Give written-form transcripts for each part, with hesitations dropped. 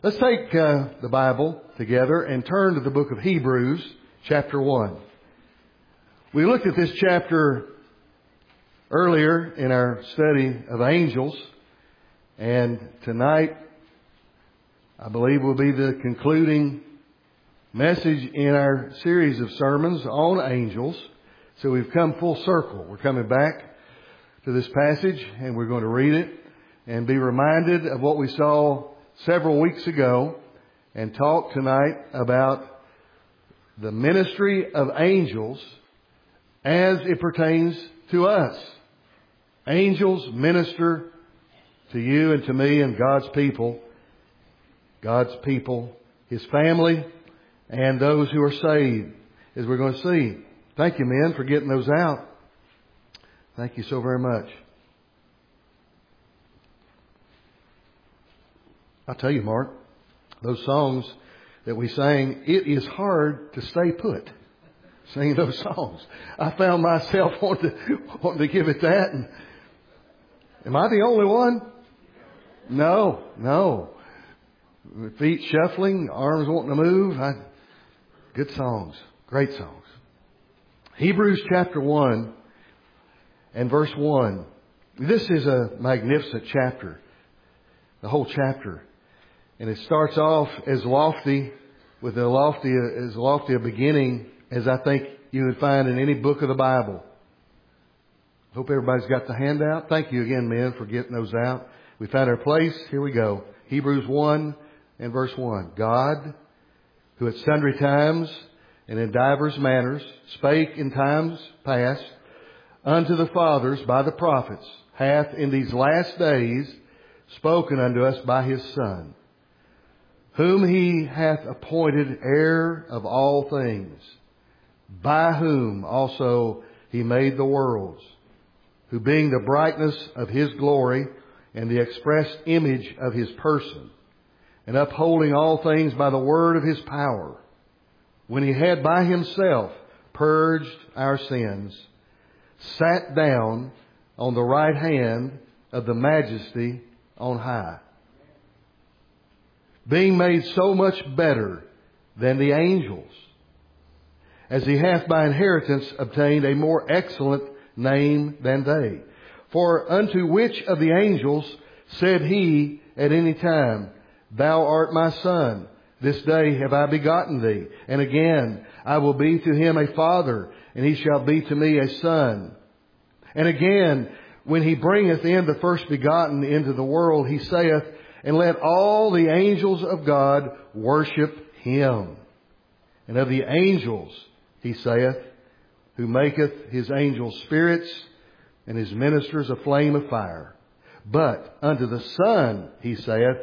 Let's take the Bible together and turn to the book of Hebrews, chapter 1. We looked at this chapter earlier in our study of angels, and tonight I believe will be the concluding message in our series of sermons on angels. So we've come full circle. We're coming back to this passage and we're going to read it and be reminded of what we saw several weeks ago and talk tonight about the ministry of angels as it pertains to us. Angels minister to you and to me and God's people, His family, and those who are saved, as we're going to see. Thank you, men, for getting those out. Thank you so very much. I'll tell you, Mark, those songs that we sang, it is hard to stay put singing those songs. I found myself wanting to give it that. And am I the only one? No. Feet shuffling, arms wanting to move. Good songs. Great songs. Hebrews chapter 1 and verse 1. This is a magnificent chapter. The whole chapter. And it starts off as lofty, with as lofty a beginning as I think you would find in any book of the Bible. Hope everybody's got the handout. Thank you again, men, for getting those out. We found our place. Here we go. Hebrews 1 and verse 1. God, who at sundry times and in divers manners spake in times past unto the fathers by the prophets, hath in these last days spoken unto us by His Son, whom He hath appointed heir of all things, by whom also He made the worlds, who being the brightness of His glory and the express image of His person, and upholding all things by the word of His power, when He had by Himself purged our sins, sat down on the right hand of the Majesty on high, being made so much better than the angels, as He hath by inheritance obtained a more excellent name than they. For unto which of the angels said He at any time, Thou art my Son, this day have I begotten thee. And again, I will be to him a father, and he shall be to me a son. And again, when He bringeth in the first begotten into the world, He saith, And let all the angels of God worship Him. And of the angels, He saith, Who maketh His angels spirits, and His ministers a flame of fire. But unto the Son, He saith,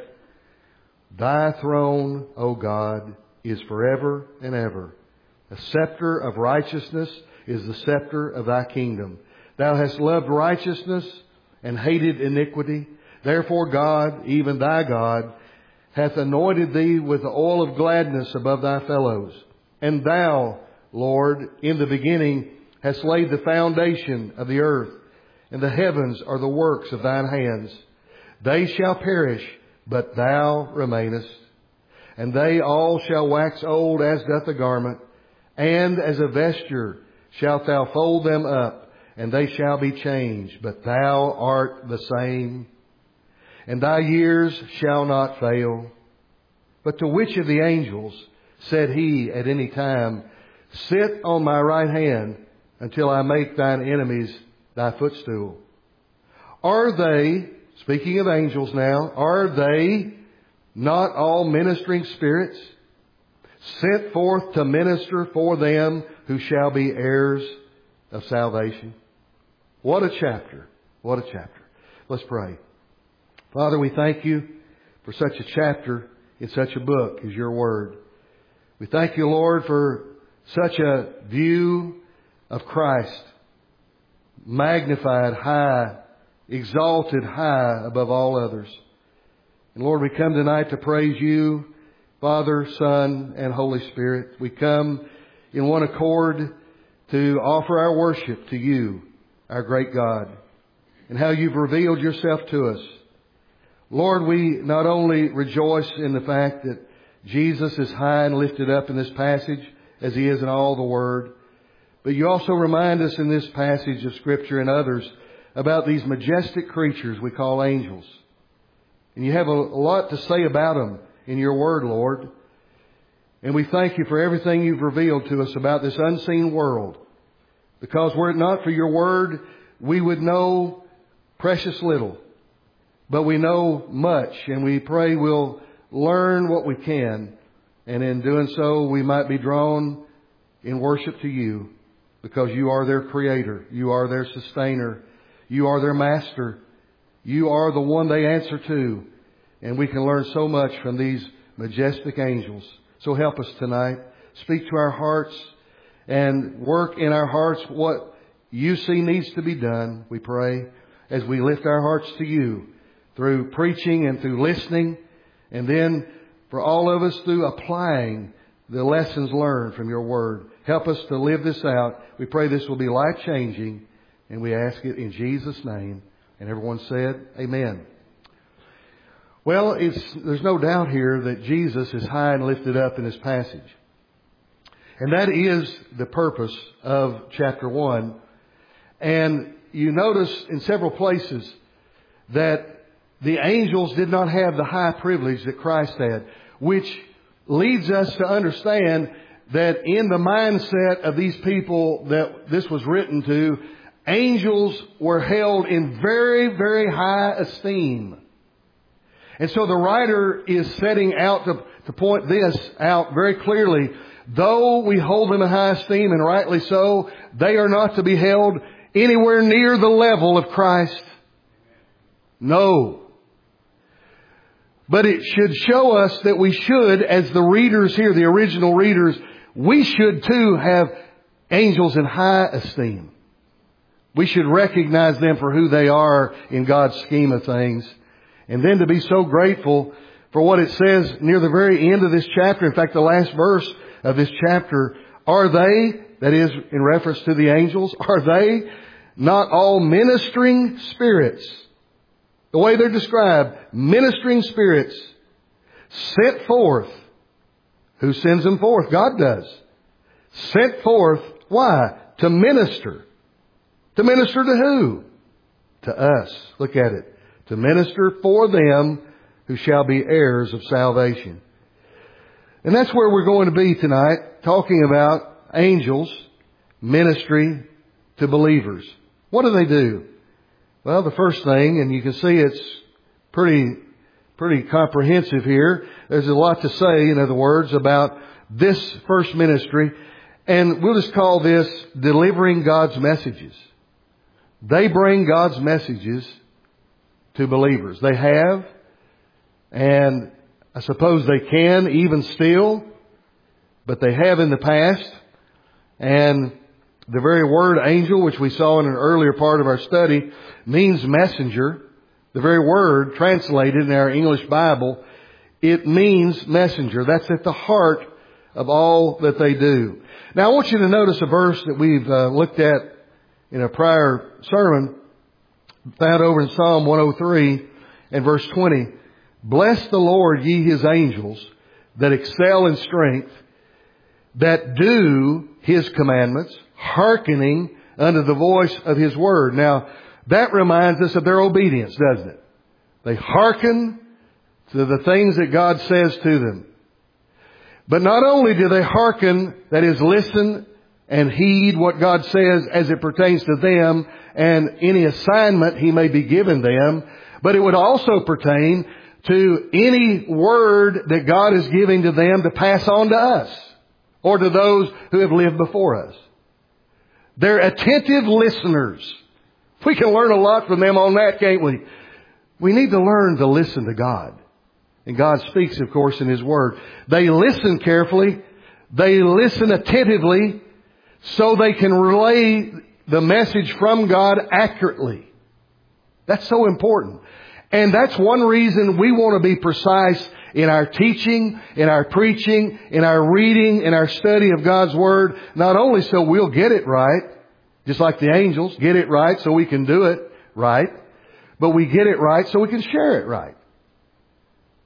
Thy throne, O God, is forever and ever. A scepter of righteousness is the scepter of Thy kingdom. Thou hast loved righteousness and hated iniquity. Therefore God, even Thy God, hath anointed Thee with the oil of gladness above Thy fellows. And Thou, Lord, in the beginning hast laid the foundation of the earth, and the heavens are the works of Thine hands. They shall perish, but Thou remainest. And they all shall wax old as doth a garment, and as a vesture shalt Thou fold them up, and they shall be changed. But Thou art the same, and Thy years shall not fail. But to which of the angels said He at any time, Sit on my right hand until I make Thine enemies Thy footstool? Are they, speaking of angels now, are they not all ministering spirits, sent forth to minister for them who shall be heirs of salvation? What a chapter. What a chapter. Let's pray. Father, we thank You for such a chapter in such a book as Your Word. We thank You, Lord, for such a view of Christ, magnified high, exalted high above all others. And Lord, we come tonight to praise You, Father, Son, and Holy Spirit. We come in one accord to offer our worship to You, our great God, and how You've revealed Yourself to us. Lord, we not only rejoice in the fact that Jesus is high and lifted up in this passage, as He is in all the Word, but you also remind us in this passage of Scripture and others about these majestic creatures we call angels. And you have a lot to say about them in your Word, Lord. And we thank you for everything you've revealed to us about this unseen world. Because were it not for your Word, we would know precious little. But we know much, and we pray we'll learn what we can. And in doing so, we might be drawn in worship to you, because you are their Creator. You are their Sustainer. You are their Master. You are the one they answer to. And we can learn so much from these majestic angels. So help us tonight. Speak to our hearts and work in our hearts what you see needs to be done, we pray, as we lift our hearts to you through preaching and through listening, and then for all of us through applying the lessons learned from your Word. Help us to live this out. We pray this will be life-changing, and we ask it in Jesus' name. And everyone said, Amen. Well, there's no doubt here that Jesus is high and lifted up in this passage. And that is the purpose of chapter 1. And you notice in several places that the angels did not have the high privilege that Christ had, which leads us to understand that in the mindset of these people that this was written to, angels were held in very, very high esteem. And so the writer is setting out to point this out very clearly. Though we hold them in high esteem, and rightly so, they are not to be held anywhere near the level of Christ. No. But it should show us that we should, as the readers here, the original readers, we should too have angels in high esteem. We should recognize them for who they are in God's scheme of things. And then to be so grateful for what it says near the very end of this chapter. In fact, the last verse of this chapter, are they, that is in reference to the angels, are they not all ministering spirits? The way they're described, ministering spirits sent forth. Who sends them forth? God does. Sent forth, why? To minister. To minister to who? To us. Look at it. To minister for them who shall be heirs of salvation. And that's where we're going to be tonight, talking about angels, ministry to believers. What do they do? Well, the first thing, and you can see it's pretty comprehensive here. There's a lot to say, in other words, about this first ministry. And we'll just call this delivering God's messages. They bring God's messages to believers. They have, and I suppose they can even still, but they have in the past. And the very word angel, which we saw in an earlier part of our study, means messenger. The very word translated in our English Bible, it means messenger. That's at the heart of all that they do. Now I want you to notice a verse that we've looked at in a prior sermon, found over in Psalm 103 and verse 20. Bless the Lord, ye His angels, that excel in strength, that do His commandments, hearkening unto the voice of His word. Now, that reminds us of their obedience, doesn't it? They hearken to the things that God says to them. But not only do they hearken, that is, listen and heed what God says as it pertains to them and any assignment He may be giving them, but it would also pertain to any word that God is giving to them to pass on to us or to those who have lived before us. They're attentive listeners. We can learn a lot from them on that, can't we? We need to learn to listen to God. And God speaks, of course, in His Word. They listen carefully. They listen attentively so they can relay the message from God accurately. That's so important. And that's one reason we want to be precise in our teaching, in our preaching, in our reading, in our study of God's Word. Not only so we'll get it right, just like the angels, get it right so we can do it right, but we get it right so we can share it right.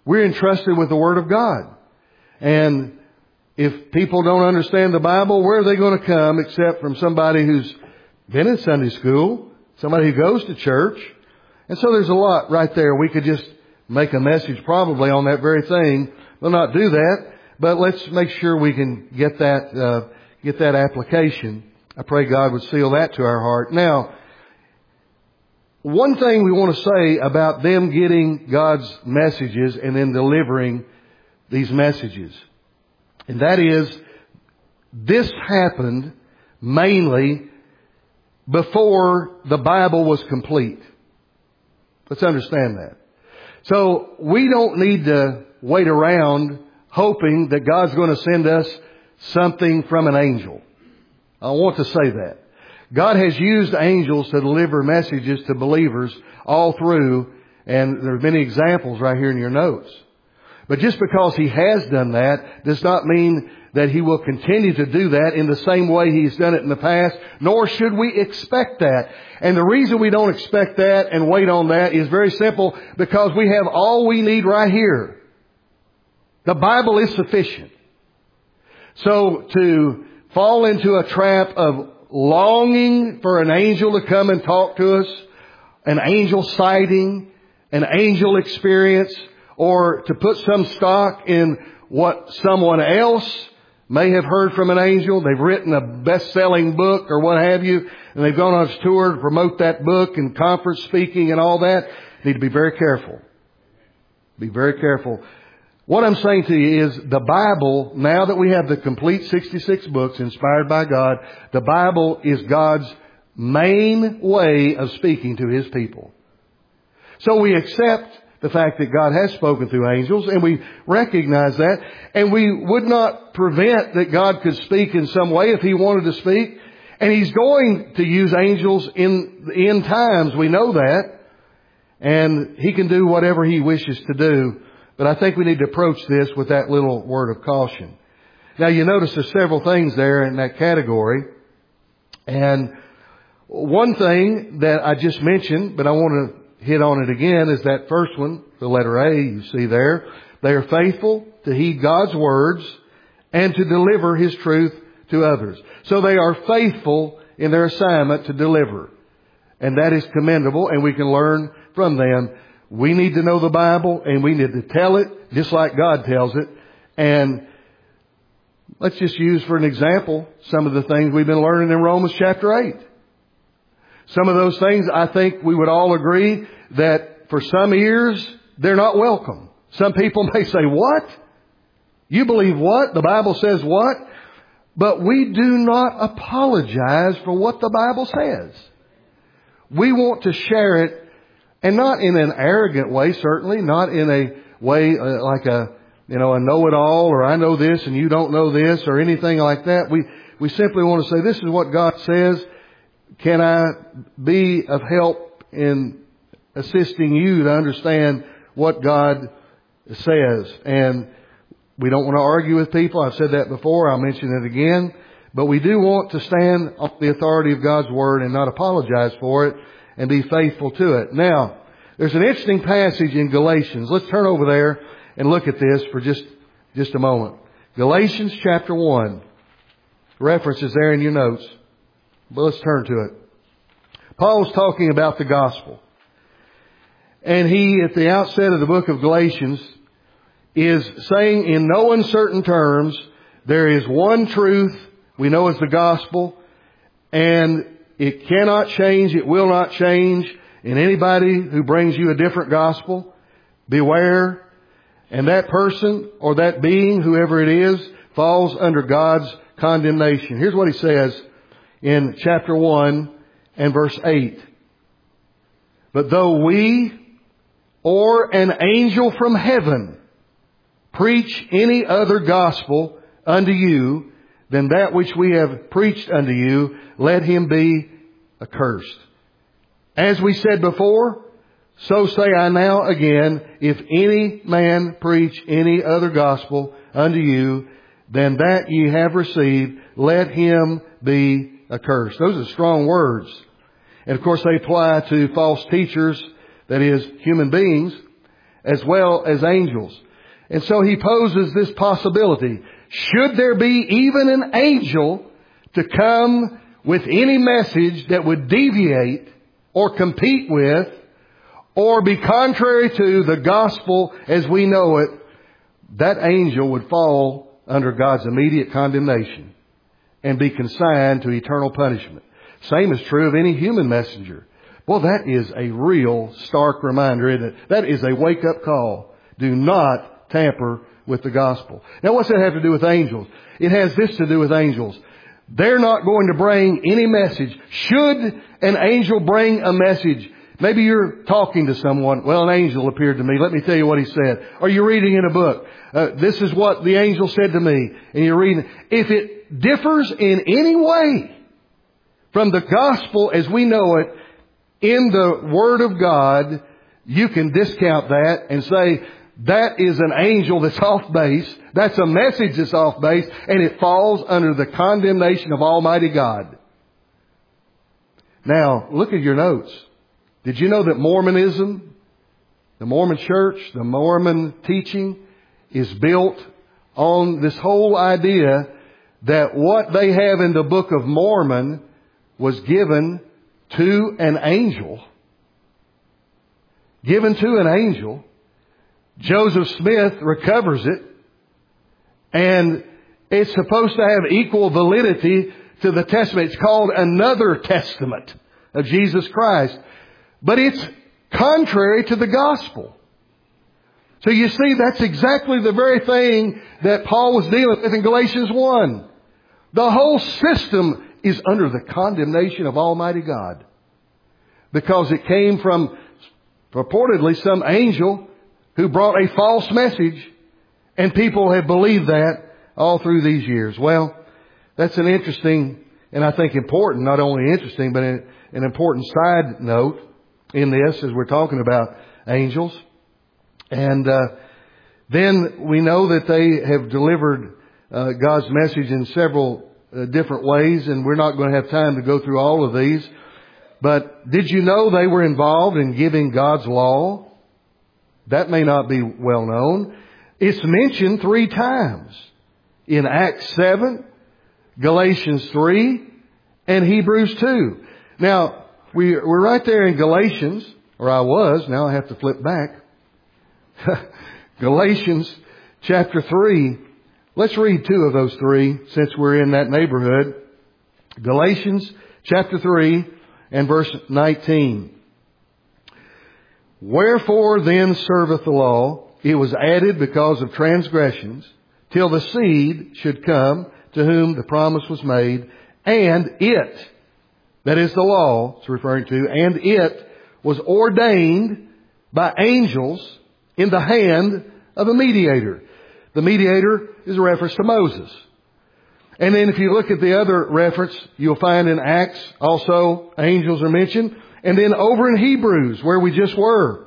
We're entrusted with the Word of God. And if people don't understand the Bible, where are they going to come except from somebody who's been in Sunday school, somebody who goes to church? And so there's a lot right there. We could just make a message probably on that very thing. We'll not do that, but let's make sure we can get that application. I pray God would seal that to our heart. Now, one thing we want to say about them getting God's messages and then delivering these messages, and that is, this happened mainly before the Bible was complete. Let's understand that. So we don't need to wait around hoping that God's going to send us something from an angel. I want to say that. God has used angels to deliver messages to believers all through, and there are many examples right here in your notes. But just because He has done that does not mean that He will continue to do that in the same way He's done it in the past, nor should we expect that. And the reason we don't expect that and wait on that is very simple, because we have all we need right here. The Bible is sufficient. So to fall into a trap of longing for an angel to come and talk to us, an angel sighting, an angel experience, or to put some stock in what someone else may have heard from an angel. They've written a best-selling book or what have you, and they've gone on a tour to promote that book and conference speaking and all that. Need to be very careful. Be very careful. What I'm saying to you is the Bible, now that we have the complete 66 books inspired by God, the Bible is God's main way of speaking to His people. So we accept the fact that God has spoken through angels, and we recognize that, and we would not prevent that God could speak in some way if He wanted to speak. And He's going to use angels in the end times. We know that. And He can do whatever He wishes to do. But I think we need to approach this with that little word of caution. Now, you notice there's several things there in that category. And one thing that I just mentioned, but I want to hit on it again, is that first one, the letter A you see there. They are faithful to heed God's words and to deliver His truth to others. So they are faithful in their assignment to deliver. And that is commendable, and we can learn from them. We need to know the Bible, and we need to tell it just like God tells it. And let's just use for an example some of the things we've been learning in Romans chapter 8. Some of those things, I think we would all agree that for some ears, they're not welcome. Some people may say, what? You believe what? The Bible says what? But we do not apologize for what the Bible says. We want to share it, and not in an arrogant way, certainly, not in a way like a know-it-all, or I know this and you don't know this, or anything like that. We simply want to say, this is what God says. Can I be of help in assisting you to understand what God says? And we don't want to argue with people. I've said that before. I'll mention it again. But we do want to stand on the authority of God's Word and not apologize for it and be faithful to it. Now, there's an interesting passage in Galatians. Let's turn over there and look at this for just a moment. Galatians chapter 1. References there in your notes. But let's turn to it. Paul's talking about the gospel. And he, at the outset of the book of Galatians, is saying in no uncertain terms, there is one truth we know as the gospel, and it cannot change, it will not change. And anybody who brings you a different gospel, beware. And that person or that being, whoever it is, falls under God's condemnation. Here's what he says in chapter 1 and verse 8. But though we or an angel from heaven preach any other gospel unto you than that which we have preached unto you, let him be accursed. As we said before, so say I now again, if any man preach any other gospel unto you than that ye have received, let him be accursed. Those are strong words. And of course they apply to false teachers, that is, human beings. as well as angels. And so he poses this possibility. Should there be even an angel to come with any message that would deviate or compete with or be contrary to the gospel as we know it, that angel would fall under God's immediate condemnation and be consigned to eternal punishment. Same is true of any human messenger. Well, that is a real stark reminder, isn't it? That is a wake-up call. Do not tamper with the gospel. Now, what's that have to do with angels? It has this to do with angels. They're not going to bring any message. Should an angel bring a message? Maybe you're talking to someone. Well, an angel appeared to me. Let me tell you what he said. Or you're reading in a book. This is what the angel said to me. And you're reading. If it differs in any way from the gospel as we know it in the Word of God, you can discount that and say, that is an angel that's off base. That's a message that's off base. And it falls under the condemnation of Almighty God. Now, look at your notes. Did you know that Mormonism, the Mormon church, the Mormon teaching is built on this whole idea that what they have in the Book of Mormon was given to an angel. Given to an angel. Joseph Smith recovers it. And it's supposed to have equal validity to the Testament. It's called another testament of Jesus Christ. But it's contrary to the gospel. So you see, that's exactly the very thing that Paul was dealing with in Galatians 1. The whole system is under the condemnation of Almighty God. Because it came from purportedly some angel who brought a false message. And people have believed that all through these years. Well, that's an interesting and I think important, not only interesting, but an important side note in this as we're talking about angels. And then we know that they have delivered God's message in several different ways, and we're not going to have time to go through all of these. But did you know they were involved in giving God's law? That may not be well known. It's mentioned 3 times in Acts 7, Galatians 3, and Hebrews 2. Now, we're right there in Galatians, or I was, now I have to flip back. Galatians chapter 3. Let's read 2 of those 3 since we're in that neighborhood. Galatians chapter 3 and verse 19. Wherefore then serveth the law? It was added because of transgressions, till the seed should come to whom the promise was made, and it, that is the law it's referring to, and it was ordained by angels in the hand of a mediator. The mediator is a reference to Moses. And then if you look at the other reference, you'll find in Acts also angels are mentioned. And then over in Hebrews, where we just were,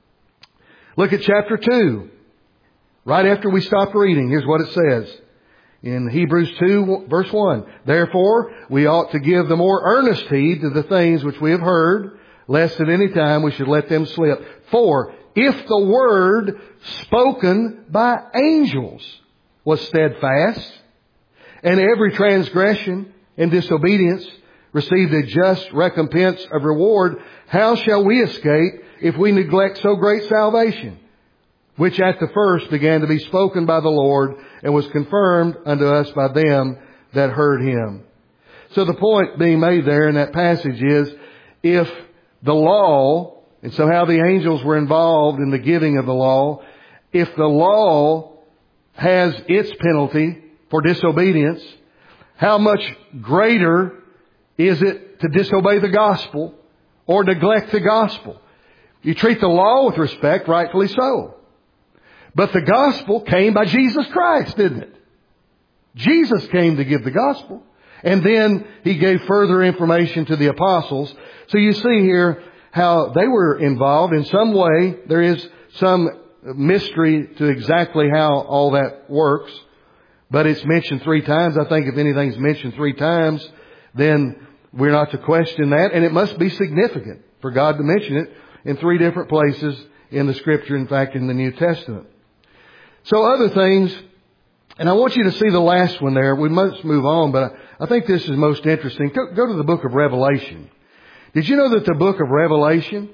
look at chapter 2. Right after we stopped reading, here's what it says. In Hebrews 2, verse 1. Therefore, we ought to give the more earnest heed to the things which we have heard, lest at any time we should let them slip. For if the word spoken by angels was steadfast, and every transgression and disobedience received a just recompense of reward, how shall we escape if we neglect so great salvation, which at the first began to be spoken by the Lord and was confirmed unto us by them that heard him? So the point being made there in that passage is, if the law, and somehow the angels were involved in the giving of the law, if the law has its penalty for disobedience, how much greater is it to disobey the gospel or neglect the gospel? You treat the law with respect, rightfully so. But the gospel came by Jesus Christ, didn't it? Jesus came to give the gospel. And then he gave further information to the apostles. So you see here how they were involved in some way. There is some mystery to exactly how all that works. But it's mentioned 3 times. I think if anything's mentioned 3 times, then we're not to question that. And it must be significant for God to mention it in 3 different places in the Scripture, in fact, in the New Testament. So other things, and I want you to see the last one there. We must move on, but I think this is most interesting. Go to the book of Revelation. Did you know that the book of Revelation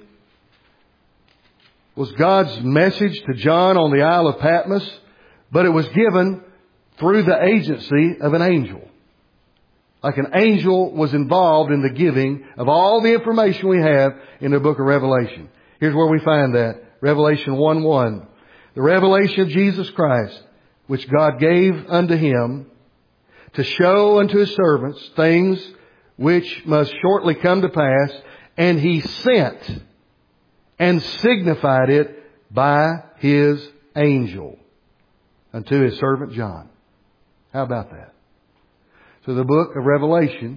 was God's message to John on the Isle of Patmos, but it was given through the agency of an angel? Like an angel was involved in the giving of all the information we have in the book of Revelation. Here's where we find that. Revelation 1:1. The revelation of Jesus Christ, which God gave unto Him to show unto His servants things which must shortly come to pass, and He sent and signified it by His angel unto His servant John. How about that? So the book of Revelation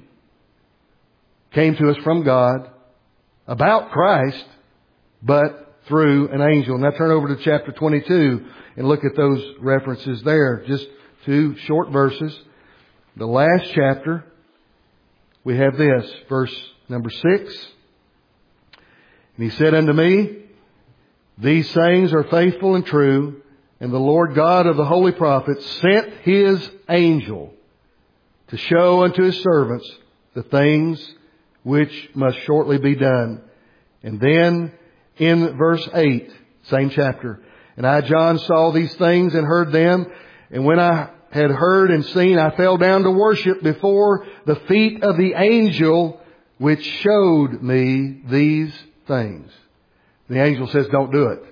came to us from God about Christ, but through an angel. Now turn over to chapter 22 and look at those references there. Just 2 short verses. The last chapter, we have this, verse number 6. And He said unto me, These sayings are faithful and true, and the Lord God of the holy prophets sent His angel to show unto His servants the things which must shortly be done. And then in verse 8, same chapter, And I, John, saw these things and heard them. And when I had heard and seen, I fell down to worship before the feet of the angel which showed me these things. The angel says, don't do it.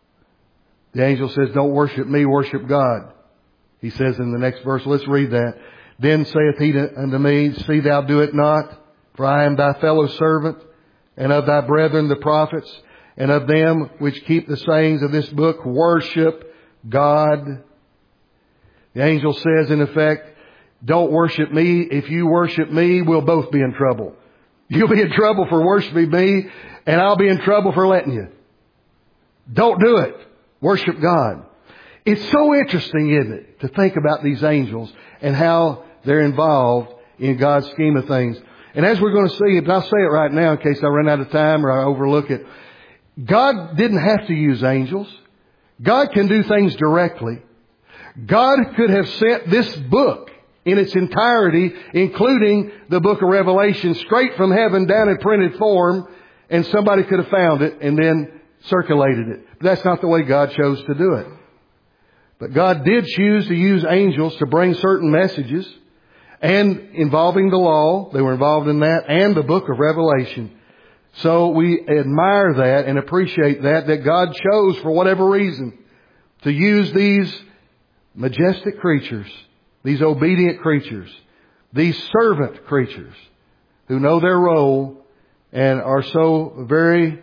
The angel says, don't worship me, worship God. He says in the next verse, let's read that. Then saith he unto me, See thou do it not, for I am thy fellow servant, and of thy brethren the prophets, and of them which keep the sayings of this book, worship God. The angel says, in effect, don't worship me. If you worship me, we'll both be in trouble. You'll be in trouble for worshiping me, and I'll be in trouble for letting you. Don't do it. Worship God. It's so interesting, isn't it, to think about these angels and how they're involved in God's scheme of things. And as we're going to see, but I'll say it right now in case I run out of time or I overlook it. God didn't have to use angels. God can do things directly. God could have sent this book in its entirety, including the book of Revelation, straight from heaven down in printed form, and somebody could have found it and then circulated it. But that's not the way God chose to do it. But God did choose to use angels to bring certain messages, and involving the law, they were involved in that, and the book of Revelation. So we admire that and appreciate that God chose, for whatever reason, to use these majestic creatures, these obedient creatures, these servant creatures who know their role and are so very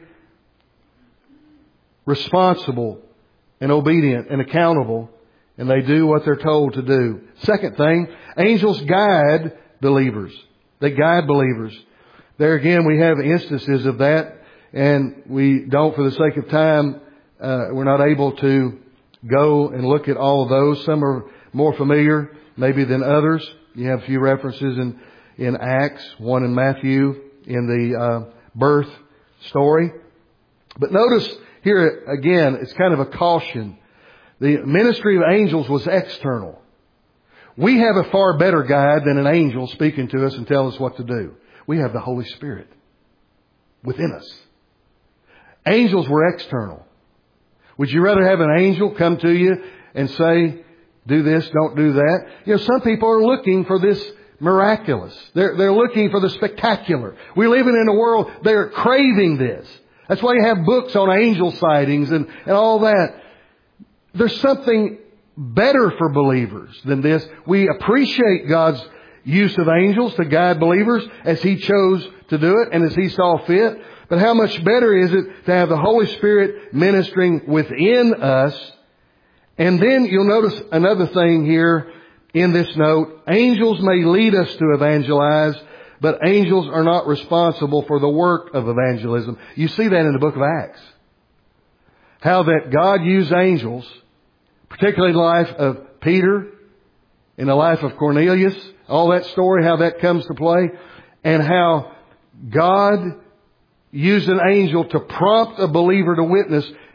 responsible and obedient and accountable, and they do what they're told to do. Second thing, angels guide believers. They guide believers. There again, we have instances of that, and we don't, for the sake of time, we're not able to go and look at all of those. Some are more familiar maybe than others. You have a few references in Acts, one in Matthew, in the birth story. But notice here again, it's kind of a caution. The ministry of angels was external. We have a far better guide than an angel speaking to us and telling us what to do. We have the Holy Spirit within us. Angels were external. Would you rather have an angel come to you and say, do this, don't do that? You know, some people are looking for this miraculous. They're looking for the spectacular. We're living in a world, they're craving this. That's why you have books on angel sightings and all that. There's something better for believers than this. We appreciate God's use of angels to guide believers as He chose to do it and as He saw fit. But how much better is it to have the Holy Spirit ministering within us? And then you'll notice another thing here in this note. Angels may lead us to evangelize, but angels are not responsible for the work of evangelism. You see that in the book of Acts. How that God used angels, particularly in the life of Peter, in the life of Cornelius, all that story, how that comes to play, and how God used an angel to prompt a believer to witness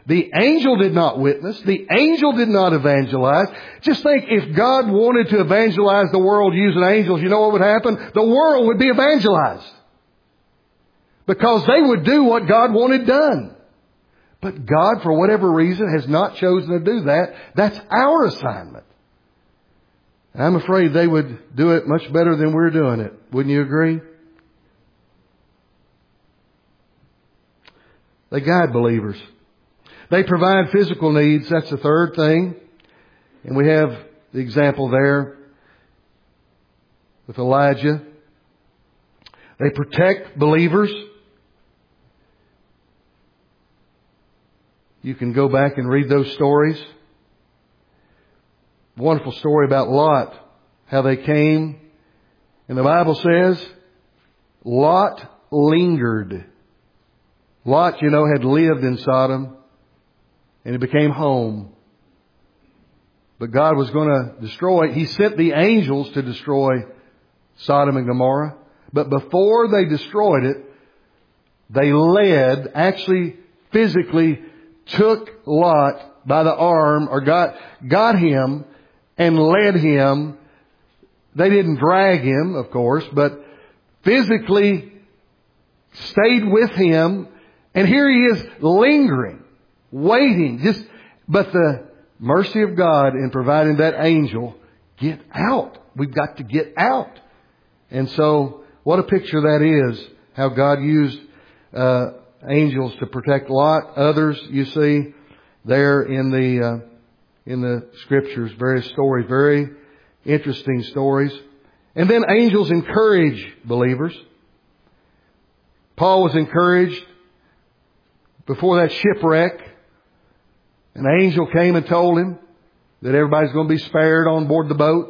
The angel did not witness. The angel did not evangelize. Just think, if God wanted to evangelize the world using angels, you know what would happen? The world would be evangelized. Because they would do what God wanted done. But God, for whatever reason, has not chosen to do that. That's our assignment. And I'm afraid they would do it much better than we're doing it. Wouldn't you agree? They guide believers. They provide physical needs. That's the third thing. And we have the example there with Elijah. They protect believers. You can go back and read those stories. Wonderful story about Lot, how they came. And the Bible says, Lot lingered. Lot, had lived in Sodom, and it became home. But God was going to destroy it. He sent the angels to destroy Sodom and Gomorrah. But before they destroyed it, they actually physically took Lot by the arm, or got him and led him. They didn't drag him, of course, but physically stayed with him. And here he is lingering, waiting. But the mercy of God in providing that angel, get out. We've got to get out. And so, what a picture that is, how God used angels to protect Lot. Others, you see, there in the Scriptures, various stories, very interesting stories. And then angels encourage believers. Paul was encouraged before that shipwreck. An angel came and told him that everybody's going to be spared on board the boat.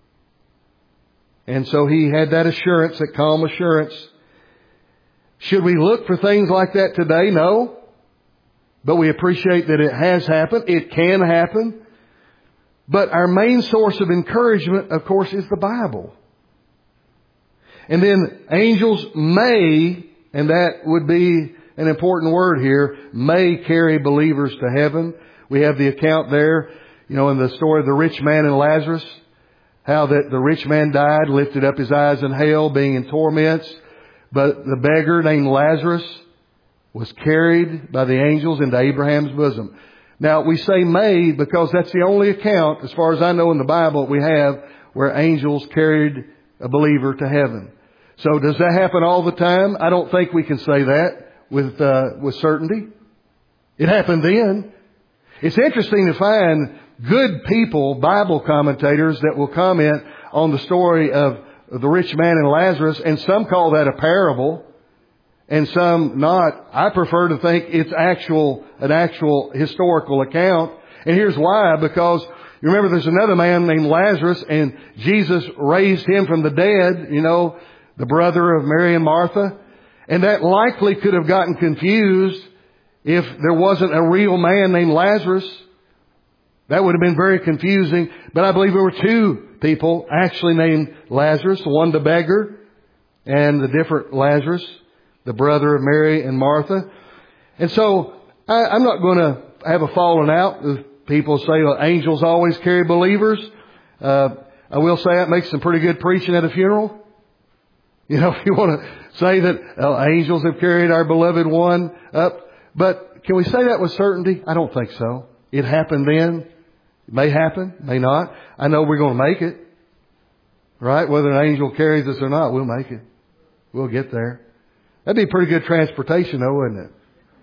And so he had that assurance, that calm assurance. Should we look for things like that today? No. But we appreciate that it has happened. It can happen. But our main source of encouragement, of course, is the Bible. And then angels may, and that would be an important word here, may carry believers to heaven. We have the account there, in the story of the rich man and Lazarus, how that the rich man died, lifted up his eyes in hell, being in torments. But the beggar named Lazarus was carried by the angels into Abraham's bosom. Now, we say may because that's the only account, as far as I know in the Bible, we have where angels carried a believer to heaven. So does that happen all the time? I don't think we can say that with certainty. It happened then. It's interesting to find good people, Bible commentators, that will comment on the story of the rich man and Lazarus, and some call that a parable, and some not. I prefer to think it's an actual historical account. And here's why. Because you remember there's another man named Lazarus, and Jesus raised him from the dead, the brother of Mary and Martha. And that likely could have gotten confused if there wasn't a real man named Lazarus. That would have been very confusing. But I believe there were two people actually named Lazarus. One the beggar, and the different Lazarus, the brother of Mary and Martha. And so I'm not going to have a falling out with people say, well, angels always carry believers. I will say that makes some pretty good preaching at a funeral. If you want to say that angels have carried our beloved one up. But can we say that with certainty? I don't think so. It happened then. It may happen, may not. I know we're going to make it. Right? Whether an angel carries us or not, we'll make it. We'll get there. That'd be pretty good transportation though, wouldn't it?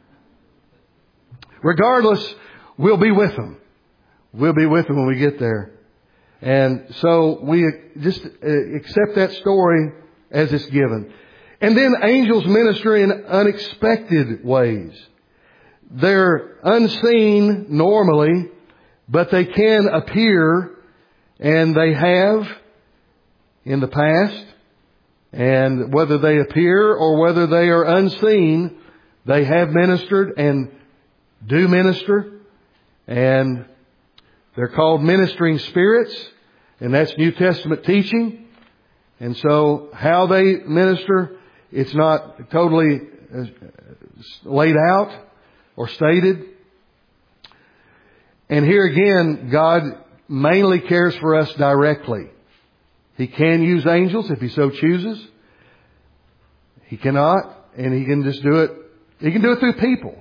Regardless, we'll be with them. We'll be with them when we get there. And so we just accept that story as it's given. And then angels minister in unexpected ways. They're unseen normally, but they can appear, and they have in the past. And whether they appear or whether they are unseen, they have ministered and do minister. And they're called ministering spirits, and that's New Testament teaching. And so how they minister, it's not totally laid out or stated. And here again, God mainly cares for us directly. He can use angels if He so chooses. He cannot, and He can just do it. He can do it through people.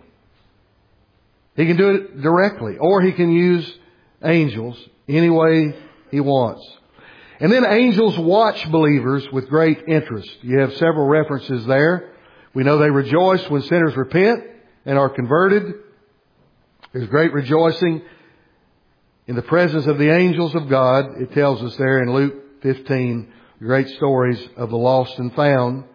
He can do it directly, or He can use angels any way He wants. And then angels watch believers with great interest. You have several references there. We know they rejoice when sinners repent and are converted. There's great rejoicing in the presence of the angels of God. It tells us there in Luke 15, great stories of the lost and found.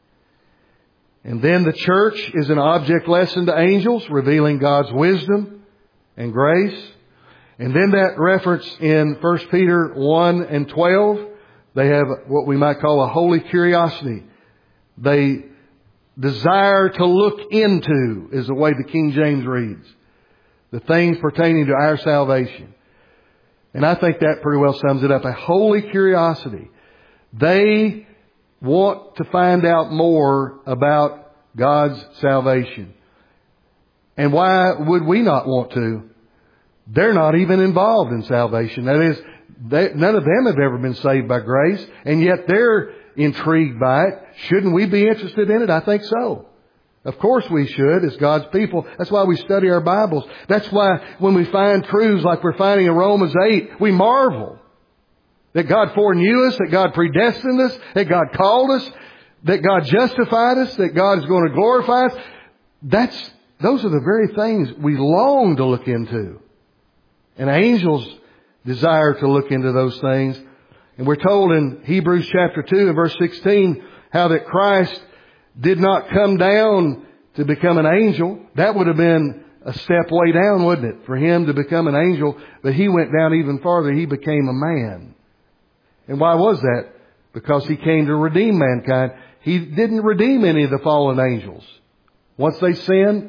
And then the church is an object lesson to angels, revealing God's wisdom and grace. And then that reference in 1 Peter 1 and 12, they have what we might call a holy curiosity. They desire to look into, is the way the King James reads, the things pertaining to our salvation. And I think that pretty well sums it up. A holy curiosity. They want to find out more about God's salvation. And why would we not want to? They're not even involved in salvation. That is, none of them have ever been saved by grace, and yet they're intrigued by it. Shouldn't we be interested in it? I think so. Of course we should, as God's people. That's why we study our Bibles. That's why when we find truths like we're finding in Romans 8, we marvel that God foreknew us, that God predestined us, that God called us, that God justified us, that God is going to glorify us. Those are the very things we long to look into. And angels desire to look into those things. And we're told in Hebrews chapter 2 and verse 16 how that Christ did not come down to become an angel. That would have been a step way down, wouldn't it? For Him to become an angel. But He went down even farther. He became a man. And why was that? Because He came to redeem mankind. He didn't redeem any of the fallen angels. Once they sinned,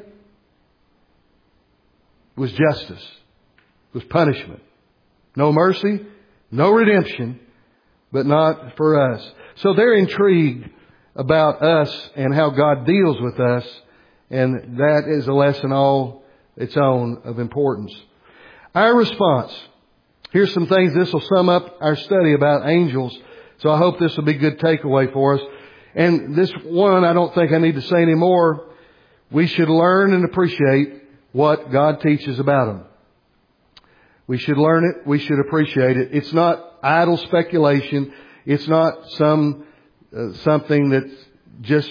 it was justice. It was punishment. No mercy, no redemption, but not for us. So they're intrigued about us and how God deals with us. And that is a lesson all its own of importance. Our response. Here's some things. This will sum up our study about angels. So I hope this will be a good takeaway for us. And this one, I don't think I need to say any more. We should learn and appreciate what God teaches about them. We should learn it. We should appreciate it. It's not idle speculation. It's not something that's just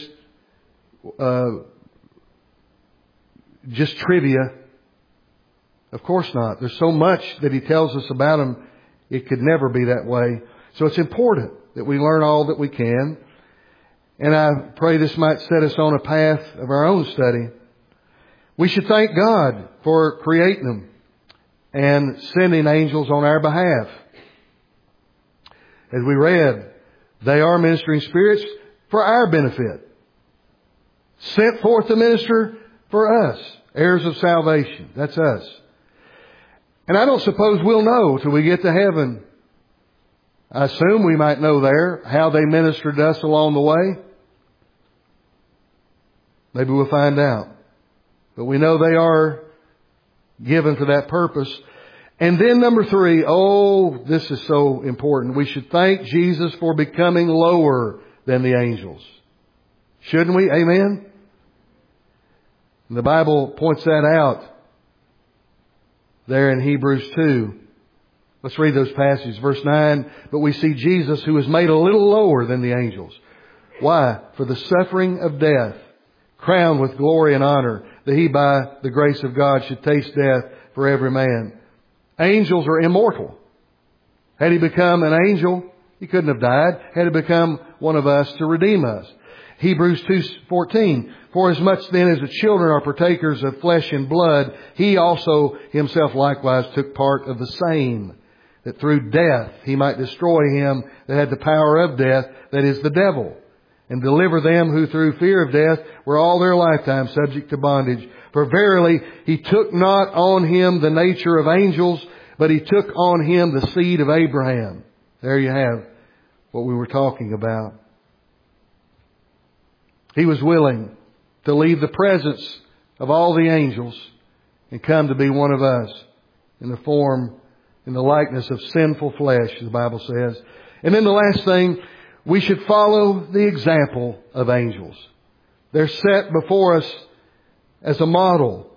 trivia. Of course not. There's so much that He tells us about them. It could never be that way. So it's important that we learn all that we can. And I pray this might set us on a path of our own study. We should thank God for creating them and sending angels on our behalf. As we read, they are ministering spirits for our benefit. Sent forth to minister for us, heirs of salvation. That's us. And I don't suppose we'll know till we get to heaven. I assume we might know there how they ministered to us along the way. Maybe we'll find out. But we know they are given for that purpose. And then number 3, this is so important. We should thank Jesus for becoming lower than the angels. Shouldn't we? Amen? And the Bible points that out there in Hebrews 2. Let's read those passages. Verse 9, but we see Jesus who was made a little lower than the angels. Why? For the suffering of death, crowned with glory and honor, that He by the grace of God should taste death for every man. Angels are immortal. Had He become an angel, He couldn't have died. Had He become one of us to redeem us. Hebrews 2:14, for as much then as the children are partakers of flesh and blood, He also Himself likewise took part of the same, that through death He might destroy him that had the power of death, that is the devil, and deliver them who through fear of death were all their lifetime subject to bondage. For verily He took not on Him the nature of angels, but He took on Him the seed of Abraham. There you have what we were talking about. He was willing to leave the presence of all the angels and come to be one of us. in the form, in the likeness of sinful flesh, the Bible says. And then the last thing, we should follow the example of angels. They're set before us as a model.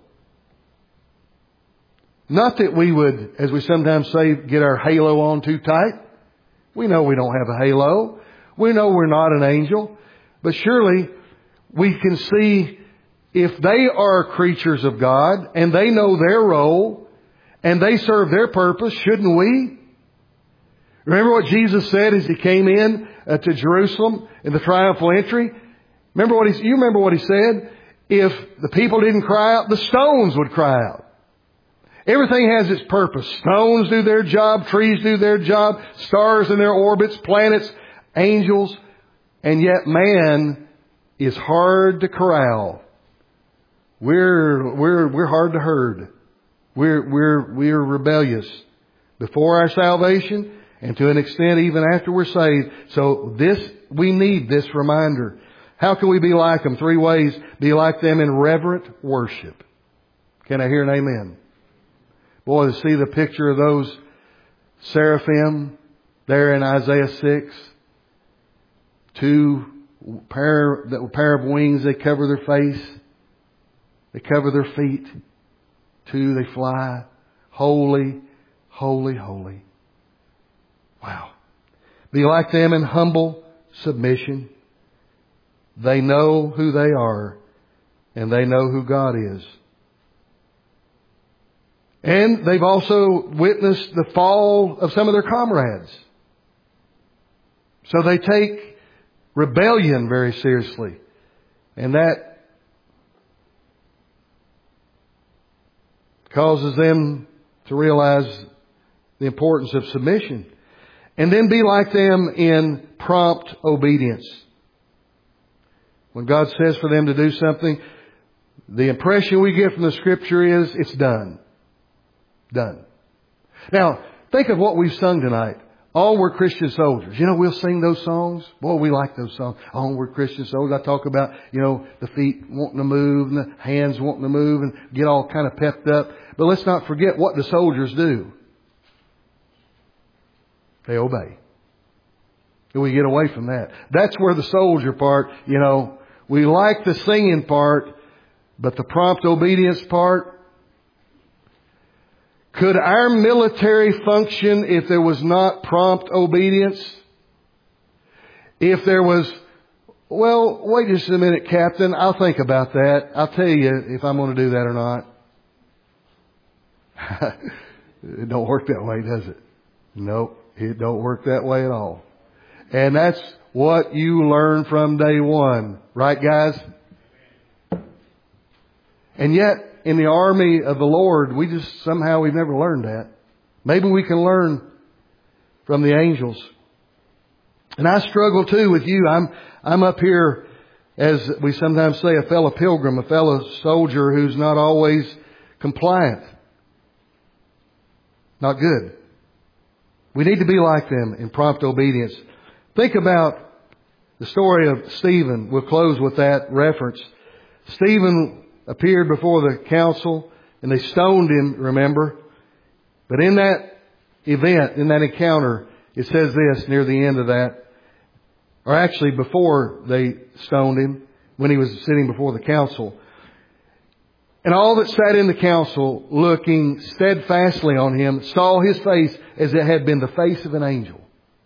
Not that we would, as we sometimes say, get our halo on too tight. We know we don't have a halo. We know we're not an angel. But surely we can see if they are creatures of God and they know their role and they serve their purpose, shouldn't we? Remember what Jesus said as He came in to Jerusalem in the triumphal entry? You remember what He said? If the people didn't cry out, the stones would cry out. Everything has its purpose. Stones do their job, trees do their job, stars in their orbits, planets, angels, and yet man is hard to corral. We're hard to herd. We're rebellious before our salvation and to an extent even after we're saved. So we need this reminder. How can we be like them? 3 ways. Be like them in reverent worship. Can I hear an amen? Boy, to see the picture of those seraphim there in Isaiah 6. 2 pair of wings, they cover their face. They cover their feet. 2, they fly. Holy, holy, holy. Wow. Be like them in humble submission. They know who they are, and they know who God is. And they've also witnessed the fall of some of their comrades. So they take rebellion very seriously. And that causes them to realize the importance of submission. And then be like them in prompt obedience. When God says for them to do something, the impression we get from the Scripture is it's done. Done. Now, think of what we've sung tonight. All we're Christian soldiers. We'll sing those songs. Boy, we like those songs. All we're Christian soldiers. I talk about, the feet wanting to move and the hands wanting to move and get all kind of pepped up. But let's not forget what the soldiers do. They obey. And we get away from that. That's where the soldier part, we like the singing part, but the prompt obedience part. Could our military function if there was not prompt obedience? If there was, well, wait just a minute, Captain, I'll think about that. I'll tell you if I'm going to do that or not. It don't work that way, does it? Nope, it don't work that way at all. And that's what you learn from day one. Right, guys? And yet, in the army of the Lord, we've never learned that. Maybe we can learn from the angels. And I struggle too with you. I'm up here, as we sometimes say, a fellow pilgrim, a fellow soldier who's not always compliant. Not good. We need to be like them in prompt obedience. Think about the story of Stephen. We'll close with that reference. Stephen appeared before the council and they stoned him, remember? But in that event, in that encounter, it says this near the end of that, or actually before they stoned him, when he was sitting before the council. And all that sat in the council, looking steadfastly on him, saw his face as it had been the face of an angel.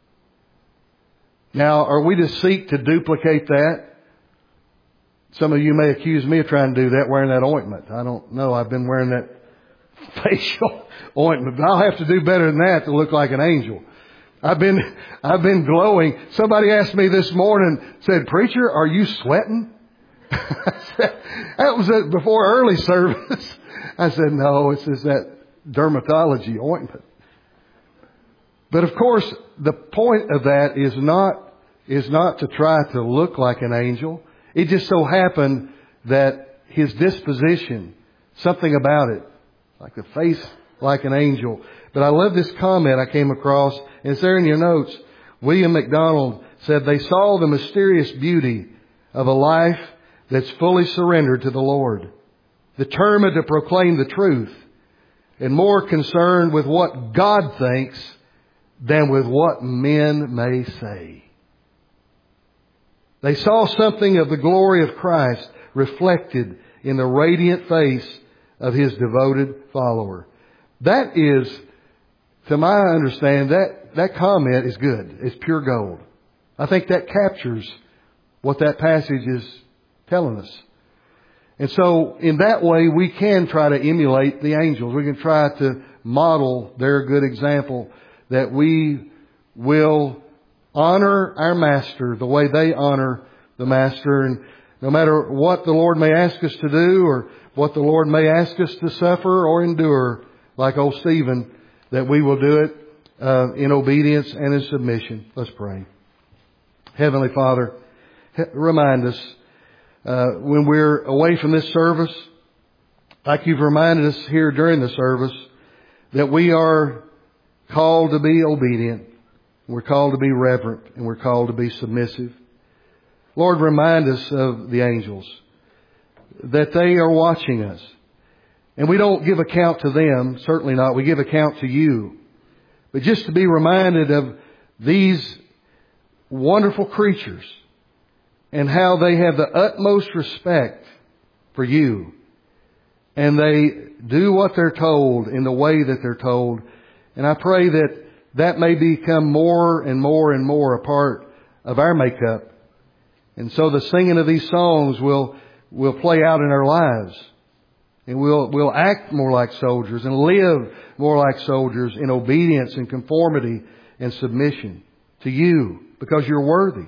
Now, are we to seek to duplicate that? Some of you may accuse me of trying to do that, wearing that ointment. I don't know. I've been wearing that facial ointment. But I'll have to do better than that to look like an angel. I've been glowing. Somebody asked me this morning, said, "Preacher, are you sweating?" That was before early service. I said, "No, it's just that dermatology ointment." But of course, the point of that is not to try to look like an angel. It just so happened that his disposition, something about it, like the face like an angel. But I love this comment I came across, and it's there in your notes. William MacDonald said, "They saw the mysterious beauty of a life that's fully surrendered to the Lord, determined to proclaim the truth and more concerned with what God thinks than with what men may say. They saw something of the glory of Christ reflected in the radiant face of His devoted follower. That is, to my understanding, that comment is good. It's pure gold. I think that captures what that passage is telling us. And so, in that way, we can try to emulate the angels. We can try to model their good example, that we will honor our Master the way they honor the Master. And no matter what the Lord may ask us to do, or what the Lord may ask us to suffer or endure, like old Stephen, that we will do it in obedience and in submission. Let's pray. Heavenly Father, remind us when we're away from this service, like You've reminded us here during the service, that we are called to be obedient, we're called to be reverent, and we're called to be submissive. Lord, remind us of the angels, that they are watching us. And we don't give account to them, certainly not. We give account to You. But just to be reminded of these wonderful creatures and how they have the utmost respect for You. And they do what they're told in the way that they're told. And I pray that that may become more and more and more a part of our makeup. And so the singing of these songs will play out in our lives. And we'll act more like soldiers and live more like soldiers in obedience and conformity and submission to You, because You're worthy.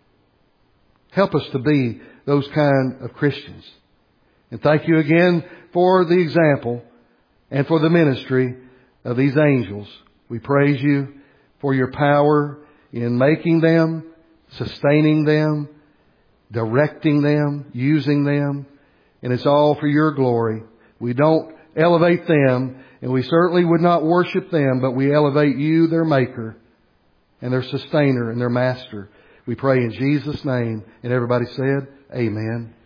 Help us to be those kind of Christians. And thank You again for the example and for the ministry of these angels. We praise You for Your power in making them, sustaining them, directing them, using them. And it's all for Your glory. We don't elevate them, and we certainly would not worship them, but we elevate You, their Maker, and their Sustainer, and their Master. We pray in Jesus' name. And everybody said, Amen.